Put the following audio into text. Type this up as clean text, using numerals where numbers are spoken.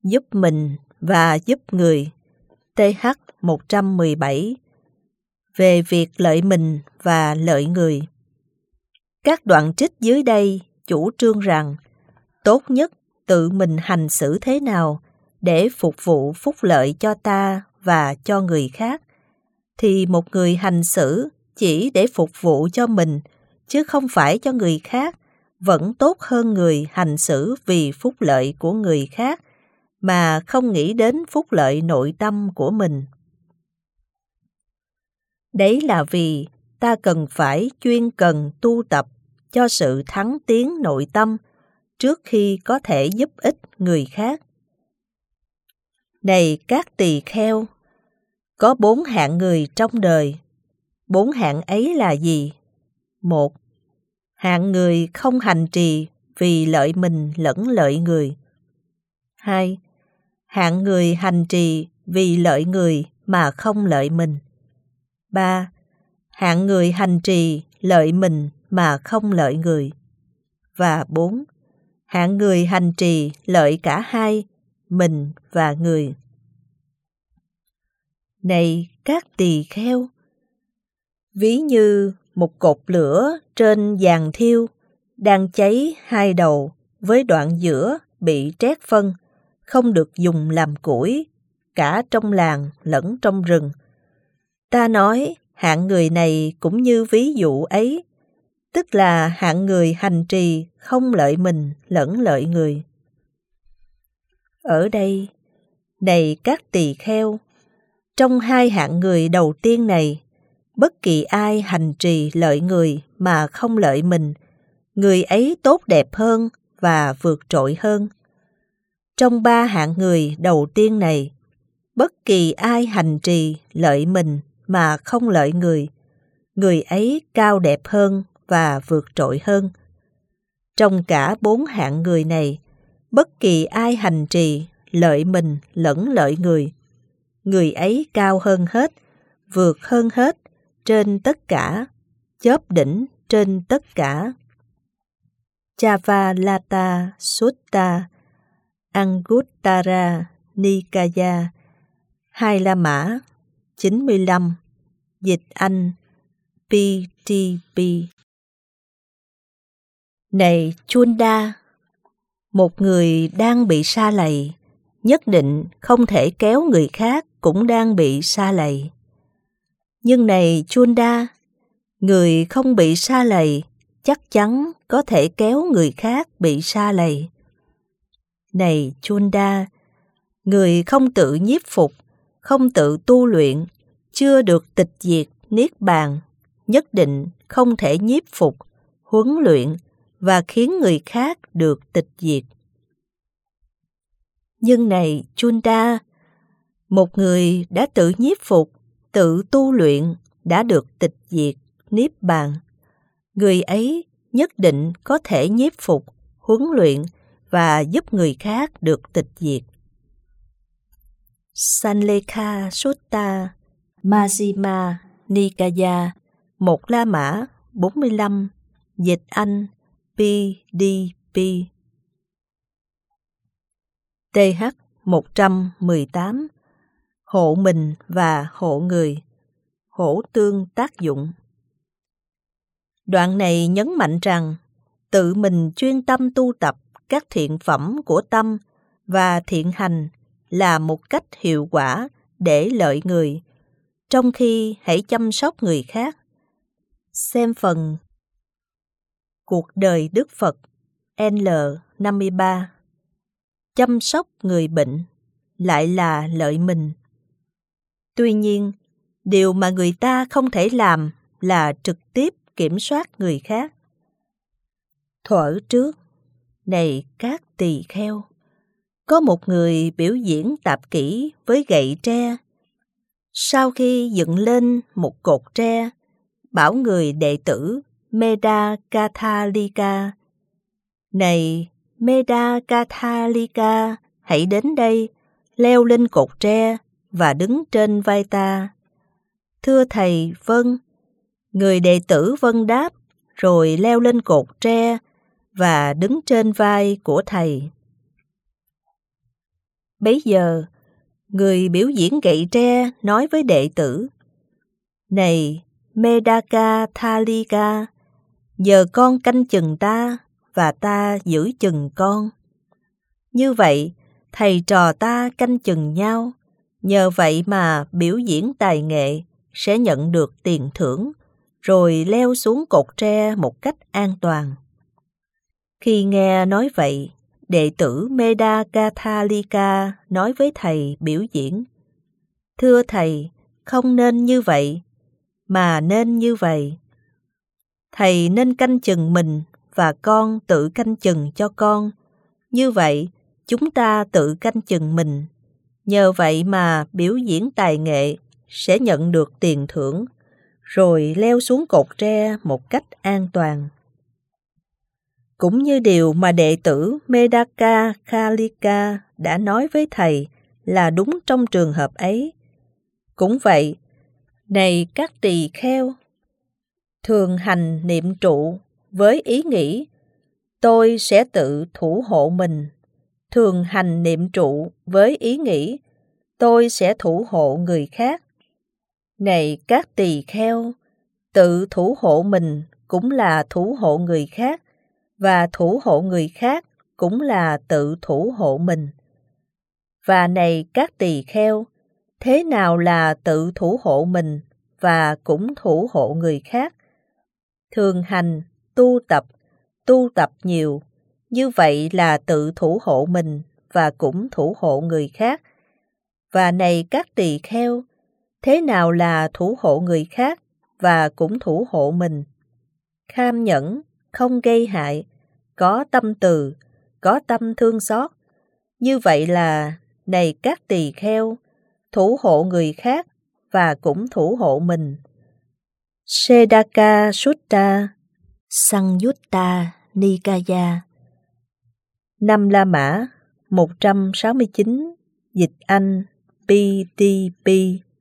giúp mình và giúp người. TH 117. Về việc lợi mình và lợi người. Các đoạn trích dưới đây chủ trương rằng tốt nhất tự mình hành xử thế nào để phục vụ phúc lợi cho ta và cho người khác, thì một người hành xử chỉ để phục vụ cho mình chứ không phải cho người khác vẫn tốt hơn người hành xử vì phúc lợi của người khác mà không nghĩ đến phúc lợi nội tâm của mình. Đấy là vì ta cần phải chuyên cần tu tập cho sự thắng tiến nội tâm trước khi có thể giúp ích người khác. Này các tỳ kheo, có 4 hạng người trong đời. 4 hạng ấy là gì? 1. Hạng người không hành trì vì lợi mình lẫn lợi người. 2. Hạng người hành trì vì lợi người mà không lợi mình. 3. Hạng người hành trì lợi mình mà không lợi người. Và 4. Hạng người hành trì lợi cả hai, mình và người. Này các tỳ kheo, ví như một cột lửa trên giàn thiêu đang cháy hai đầu với đoạn giữa bị trét phân, không được dùng làm củi, cả trong làng lẫn trong rừng. Ta nói hạng người này cũng như ví dụ ấy, tức là hạng người hành trì không lợi mình lẫn lợi người. Ở đây, này các tỳ kheo, trong 2 hạng người đầu tiên này, bất kỳ ai hành trì lợi người mà không lợi mình, người ấy tốt đẹp hơn và vượt trội hơn. Trong 3 hạng người đầu tiên này, bất kỳ ai hành trì lợi mình mà không lợi người, người ấy cao đẹp hơn và vượt trội hơn. Trong cả 4 hạng người này, bất kỳ ai hành trì lợi mình lẫn lợi người, người ấy cao hơn hết, vượt hơn hết, trên tất cả, chóp đỉnh trên tất cả. Chavalata Sutta, Anguttara Nikaya, 2 La Mã, 95, dịch Anh, PTP. Này Chunda, một người đang bị sa lầy, nhất định không thể kéo người khác cũng đang bị sa lầy. Nhưng này Chunda, người không bị sa lầy chắc chắn có thể kéo người khác bị sa lầy. Này Chunda, người không tự nhiếp phục, không tự tu luyện, chưa được tịch diệt niết bàn, nhất định không thể nhiếp phục, huấn luyện và khiến người khác được tịch diệt. Nhưng này Chunda, một người đã tự nhiếp phục, tự tu luyện, đã được tịch diệt niết bàn, người ấy nhất định có thể nhiếp phục, huấn luyện và giúp người khác được tịch diệt. Sanlekha Sutta, Majjhima Nikaya, 1 La Mã, 45, dịch Anh, PDP. TH 118. Hộ mình và hộ người, hỗ tương tác dụng. Đoạn này nhấn mạnh rằng tự mình chuyên tâm tu tập các thiện phẩm của tâm và thiện hành là một cách hiệu quả để lợi người, trong khi hãy chăm sóc người khác. Xem phần Cuộc đời Đức Phật L53. Chăm sóc người bệnh lại là lợi mình. Tuy nhiên, điều mà người ta không thể làm là trực tiếp kiểm soát người khác. Thuở trước, này các tỳ kheo, có một người biểu diễn tạp kỹ với gậy tre. Sau khi dựng lên một cột tre, bảo người đệ tử Medakathalika: Này Medakathalika, hãy đến đây, leo lên cột tre và đứng trên vai ta. Thưa thầy, vâng. Người đệ tử vâng đáp, rồi leo lên cột tre và đứng trên vai của thầy. Bấy giờ, người biểu diễn gậy tre nói với đệ tử: Này Medaka Thalika, giờ con canh chừng ta và ta giữ chừng con. Như vậy, thầy trò ta canh chừng nhau, nhờ vậy mà biểu diễn tài nghệ sẽ nhận được tiền thưởng, rồi leo xuống cột tre một cách an toàn. Khi nghe nói vậy, đệ tử Medakathalika nói với thầy biểu diễn: Thưa thầy, không nên như vậy, mà nên như vậy. Thầy nên canh chừng mình và con tự canh chừng cho con. Như vậy, chúng ta tự canh chừng mình. Nhờ vậy mà biểu diễn tài nghệ sẽ nhận được tiền thưởng, rồi leo xuống cột tre một cách an toàn. Cũng như điều mà đệ tử Medakathalika đã nói với thầy là đúng trong trường hợp ấy. Cũng vậy, này các tỳ kheo, thường hành niệm trụ với ý nghĩ tôi sẽ tự thủ hộ mình. Thường hành niệm trụ với ý nghĩ tôi sẽ thủ hộ người khác. Này các tỳ kheo, tự thủ hộ mình cũng là thủ hộ người khác, và thủ hộ người khác cũng là tự thủ hộ mình. Và này các tỳ kheo, thế nào là tự thủ hộ mình và cũng thủ hộ người khác? Thường hành, tu tập nhiều, như vậy là tự thủ hộ mình và cũng thủ hộ người khác. Và này các tỳ kheo, thế nào là thủ hộ người khác và cũng thủ hộ mình? Kham nhẫn, không gây hại, có tâm từ, có tâm thương xót. Như vậy là, này các tỳ kheo, thủ hộ người khác và cũng thủ hộ mình. Sedaka Sutta, Sangyutta Nikaya. Năm La Mã 169, dịch Anh PTP.